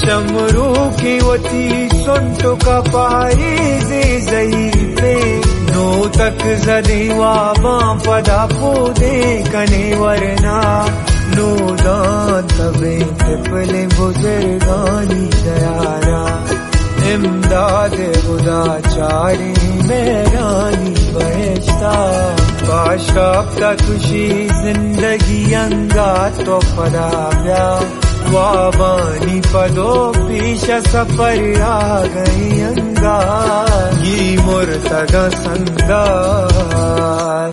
चमरू की वती सुंटू का पारी zai पे नो तक जदीवा बां पदा पूदे कने वरना नो दान तबे तिपले बुजुर्गानी दयारा इमदाद खुदा चारी मेरानी बहश्ता बाशाफ्ता तुशी जिंदगी अंगा तो पदा व्या वाबानी पदो पीश सफर आ गई अंगा ये मुर्तगा संगा।